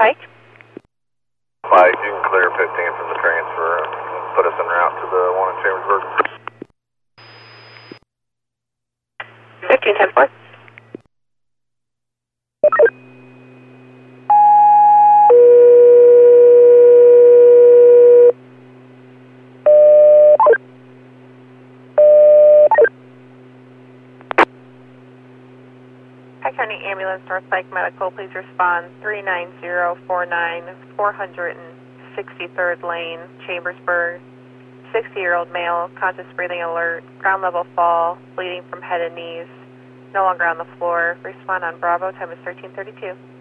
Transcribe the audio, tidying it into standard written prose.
Pike. Pike, you can clear 15 from the transfer and put us en route to the one in Chambersburg. 15-10-4. Pike County Ambulance, North Pike Medical, please respond 39049 463rd Lane, Chambersburg. 60-year-old male, conscious breathing alert, ground level fall, bleeding from head and knees, no longer on the floor. Respond on Bravo, time is 13:32.